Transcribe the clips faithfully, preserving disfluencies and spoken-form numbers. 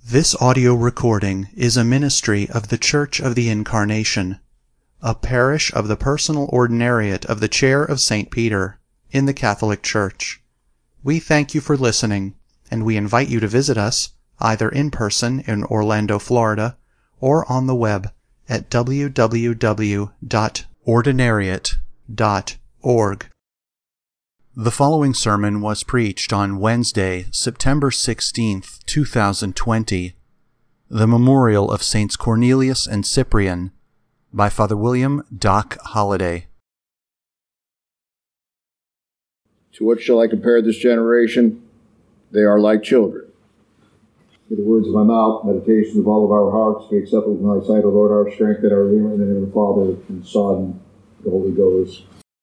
This audio recording is a ministry of the Church of the Incarnation, a parish of the Personal Ordinariate of the Chair of Saint Peter, in the Catholic Church. We thank you for listening, and we invite you to visit us, either in person in Orlando, Florida, or on the web at w w w dot ordinariate dot org. The following sermon was preached on Wednesday, September sixteenth, two thousand twenty, the memorial of Saints Cornelius and Cyprian, by Father William Doc Holliday. To what shall I compare this generation? They are like children. May the words of my mouth, meditations of all of our hearts, be acceptable in thy sight, O Lord, our strength and our Redeemer, in the name of the Father, and Son, and the Holy Ghost.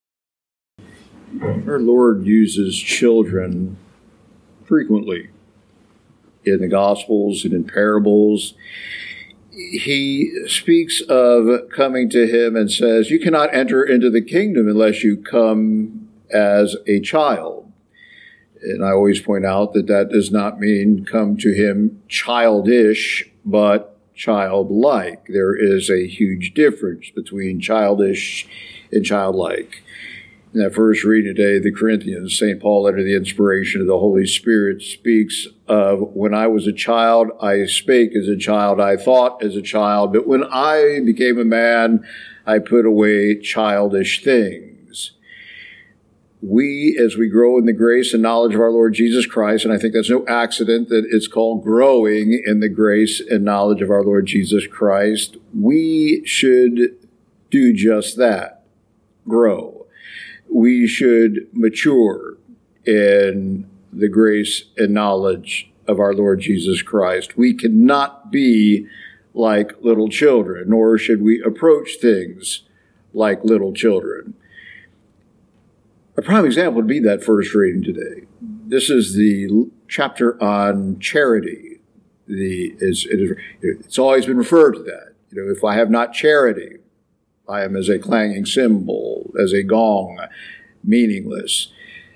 Our Lord uses children frequently in the Gospels and in parables. He speaks of coming to him and says, you cannot enter into the kingdom unless you come as a child. And I always point out that that does not mean come to him childish, but childlike. There is a huge difference between childish and childlike. In that first reading today, the Corinthians, Saint Paul, under the inspiration of the Holy Spirit, speaks of, when I was a child, I spake as a child, I thought as a child, but when I became a man, I put away childish things. We, as we grow in the grace and knowledge of our Lord Jesus Christ, and I think that's no accident that it's called growing in the grace and knowledge of our Lord Jesus Christ, we should do just that, grow. We should mature in the grace and knowledge of our Lord Jesus Christ. We cannot be like little children, nor should we approach things like little children. A prime example would be that first reading today. This is the chapter on charity. The is, it is, it's always been referred to that. You know, if I have not charity, I am as a clanging cymbal, as a gong, meaningless.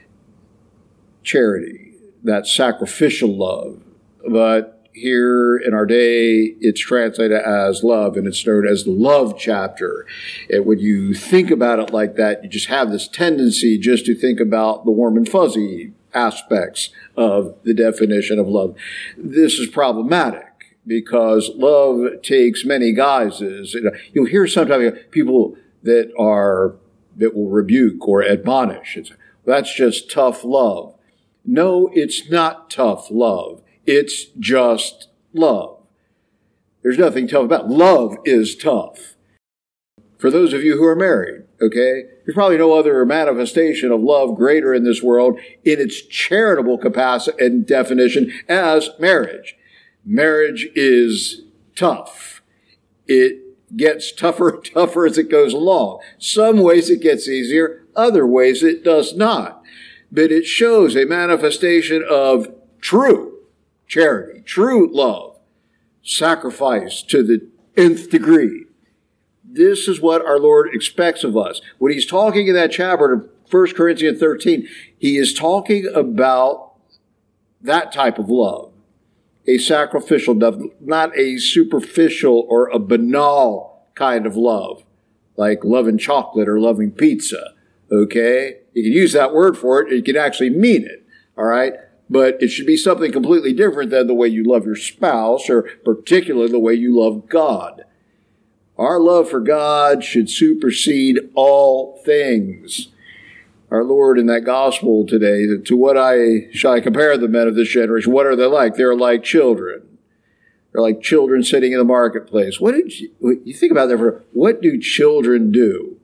Charity, that sacrificial love. But here in our day, it's translated as love, and it's known as the love chapter. And when you think about it like that, you just have this tendency just to think about the warm and fuzzy aspects of the definition of love. This is problematic, because love takes many guises. You'll hear sometimes people that are that will rebuke or admonish. It's, that's just tough love. No, it's not tough love. It's just love. There's nothing tough about it. Love is tough. For those of you who are married, okay, there's probably no other manifestation of love greater in this world in its charitable capacity and definition as marriage. Marriage is tough. It gets tougher and tougher as it goes along. Some ways it gets easier, other ways it does not. But it shows a manifestation of true charity, true love, sacrifice to the nth degree. This is what our Lord expects of us. When he's talking in that chapter of First Corinthians thirteen, he is talking about that type of love. A sacrificial love, not a superficial or a banal kind of love, like loving chocolate or loving pizza, okay? You can use that word for it. You can actually mean it, all right? But it should be something completely different than the way you love your spouse, or particularly the way you love God. Our love for God should supersede all things. Our Lord in that gospel today, to what I shall I compare the men of this generation? What are they like? They're like children. They're like children sitting in the marketplace. What did you, you think about that for, what do children do?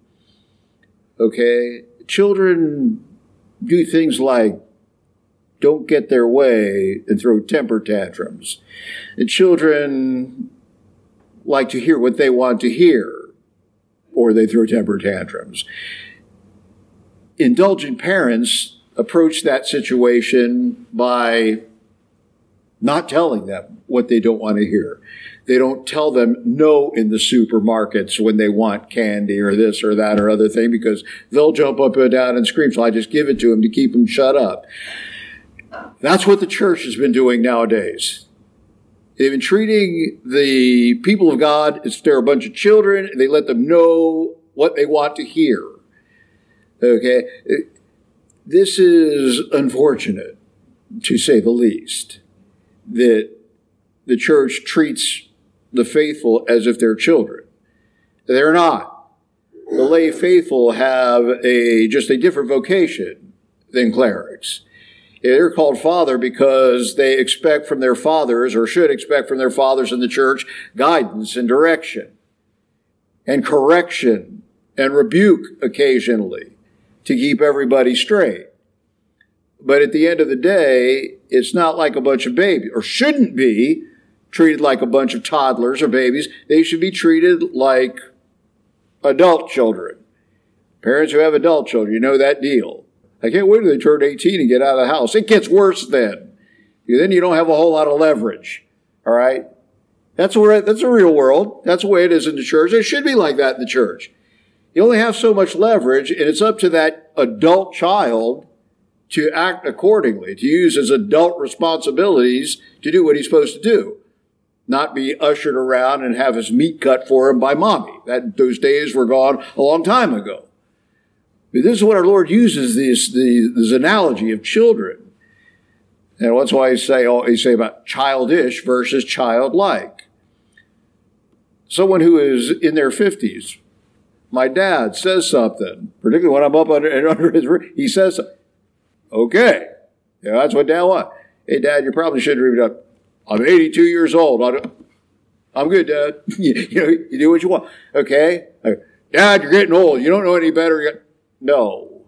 Okay? Children do things like don't get their way and throw temper tantrums. And children like to hear what they want to hear, or they throw temper tantrums. Indulgent parents approach that situation by not telling them what they don't want to hear. They don't tell them no in the supermarkets when they want candy or this or that or other thing, because they'll jump up and down and scream. So I just give it to them to keep them shut up. That's what the church has been doing nowadays. They've been treating the people of God as if they're a bunch of children, and they let them know what they want to hear. Okay? This is unfortunate, to say the least, that the church treats the faithful as if they're children. They're not. The lay faithful have a just a different vocation than clerics. They're called father because they expect from their fathers, or should expect from their fathers in the church, guidance and direction and correction and rebuke occasionally to keep everybody straight. But at the end of the day, it's not like a bunch of babies, or shouldn't be treated like a bunch of toddlers or babies. They should be treated like adult children. Parents who have adult children, you know that deal. I can't wait till they turn eighteen and get out of the house. It gets worse then. Then you don't have a whole lot of leverage. All right? That's where, that's a real world. That's the way it is in the church. It should be like that in the church. You only have so much leverage, and it's up to that adult child to act accordingly, to use his adult responsibilities to do what he's supposed to do. Not be ushered around and have his meat cut for him by mommy. That, those days were gone a long time ago. But this is what our Lord uses, this, the, this analogy of children. And that's why I say, I say about childish versus childlike. Someone who is in their fifties, my dad says something, particularly when I'm up under, under his roof, he says something. Okay. Yeah, that's what Dad wants. Hey, Dad, you probably shouldn't read it up. I'm eighty-two years old. I'm good, Dad. you, you know, you do what you want. Okay? Dad, you're getting old. You don't know any better. No.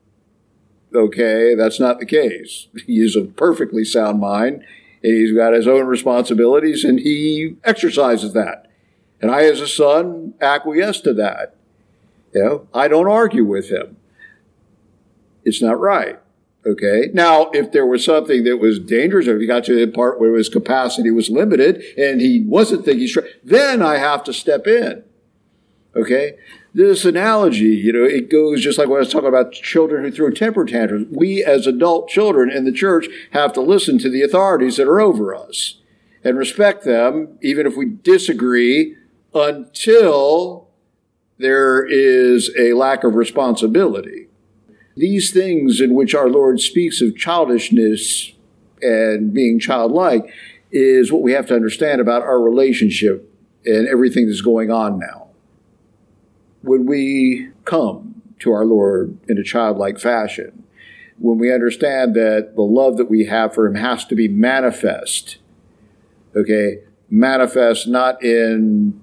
Okay, that's not the case. He has a perfectly sound mind, and he's got his own responsibilities, and he exercises that. And I, as a son, acquiesce to that. You know, I don't argue with him. It's not right. Okay. Now, if there was something that was dangerous, or if he got to the part where his capacity was limited and he wasn't thinking straight, then I have to step in. Okay. This analogy, you know, it goes just like when I was talking about children who throw temper tantrums. We as adult children in the church have to listen to the authorities that are over us and respect them, even if we disagree, until there is a lack of responsibility. These things in which our Lord speaks of childishness and being childlike is what we have to understand about our relationship and everything that's going on now. When we come to our Lord in a childlike fashion, when we understand that the love that we have for him has to be manifest, okay, manifest not in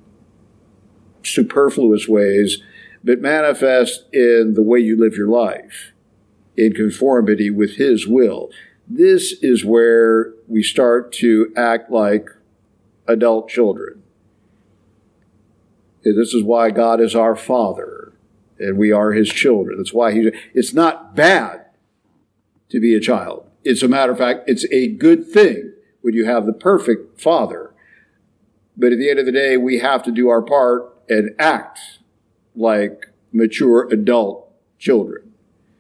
superfluous ways, but manifest in the way you live your life, in conformity with his will. This is where we start to act like adult children. And this is why God is our Father, and we are his children. That's why he. It's not bad to be a child. It's a matter of fact, it's a good thing when you have the perfect Father. But at the end of the day, we have to do our part and act like mature adult children.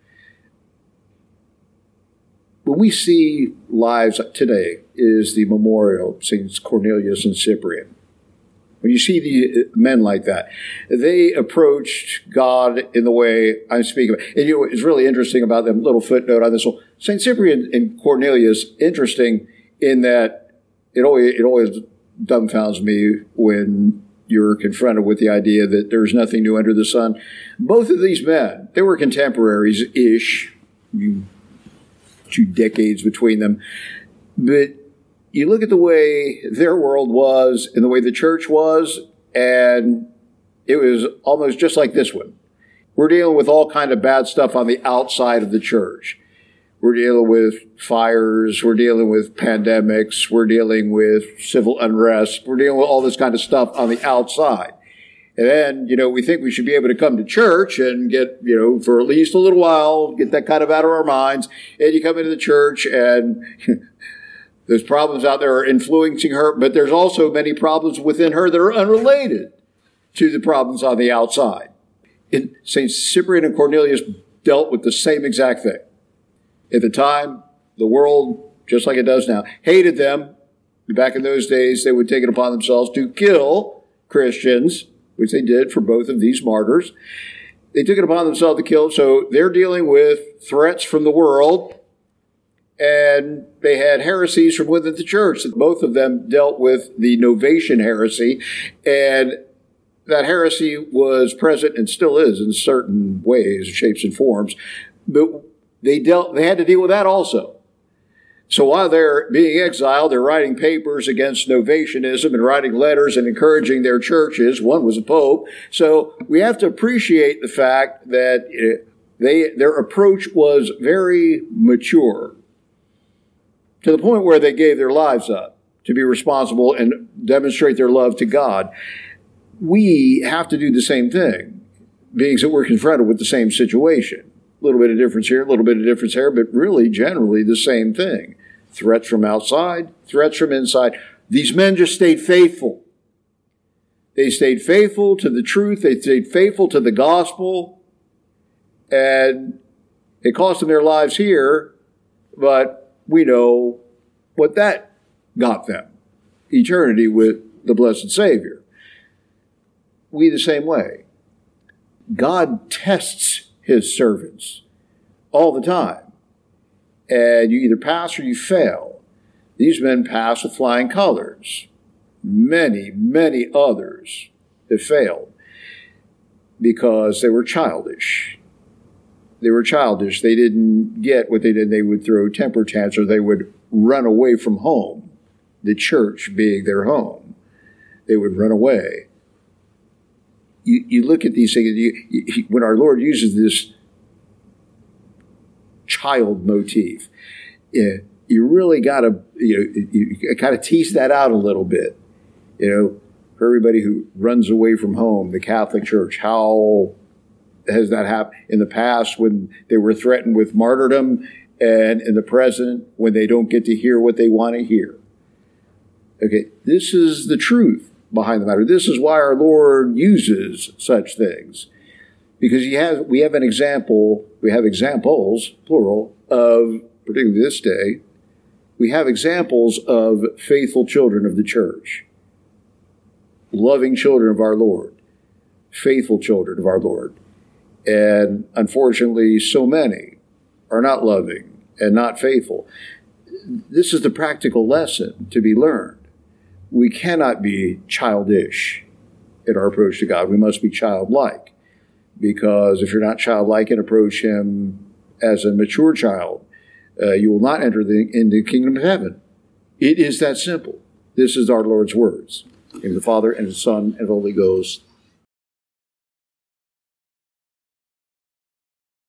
When we see lives today is the memorial of Saints Cornelius and Cyprian. When you see the men like that, they approached God in the way I'm speaking about. And you know, it's really interesting about them, little footnote on this one. Saint Cyprian and Cornelius, interesting in that it always, it always dumbfounds me when you're confronted with the idea that there's nothing new under the sun. Both of these men, they were contemporaries-ish, two decades between them. But you look at the way their world was and the way the church was, and it was almost just like this one. We're dealing with all kind of bad stuff on the outside of the church. We're dealing with fires. We're dealing with pandemics. We're dealing with civil unrest. We're dealing with all this kind of stuff on the outside. And then, you know, we think we should be able to come to church and get, you know, for at least a little while, get that kind of out of our minds. And you come into the church and there's problems out there are influencing her, but there's also many problems within her that are unrelated to the problems on the outside. And Saint Cyprian and Cornelius dealt with the same exact thing. At the time, the world, just like it does now, hated them Back in those days, they would take it upon themselves to kill Christians, which they did for both of these martyrs. They took it upon themselves to kill, so they're dealing with threats from the world, and they had heresies from within the church. Both of them dealt with the Novatian heresy, and that heresy was present and still is in certain ways, shapes, and forms. But they dealt, they had to deal with that also. So while they're being exiled, they're writing papers against Novatianism and writing letters and encouraging their churches. One was a pope. So we have to appreciate the fact that they their approach was very mature, to the point where they gave their lives up to be responsible and demonstrate their love to God. We have to do the same thing, being that we're confronted with the same situation. A little bit of difference here, a little bit of difference here, but really generally the same thing. Threats from outside, threats from inside. These men just stayed faithful. They stayed faithful to the truth. They stayed faithful to the gospel. And it cost them their lives here, but we know what that got them. Eternity with the blessed Savior. We the same way. God tests his servants all the time. And you either pass or you fail. These men pass with flying colors. Many, many others have failed because they were childish. They were childish. They didn't get what they did. They would throw temper tantrums. They would run away from home, the church being their home. They would run away. You, you look at these things, you, you, when our Lord uses this child motif, you, you really got to you know you, you kind of tease that out a little bit. You know, for everybody who runs away from home, the Catholic Church, how has that happened in the past when they were threatened with martyrdom, and in the present when they don't get to hear what they want to hear? Okay, this is the truth behind the matter. This is why our Lord uses such things. Because you have, we have an example, we have examples, plural, of, particularly this day, we have examples of faithful children of the church, loving children of our Lord, faithful children of our Lord. And unfortunately, so many are not loving and not faithful. This is the practical lesson to be learned. We cannot be childish in our approach to God. We must be childlike. Because if you're not childlike and approach him as a mature child, uh, you will not enter the, into the kingdom of heaven. It is that simple. This is our Lord's words. In the name of the Father, and the Son, and the Holy Ghost.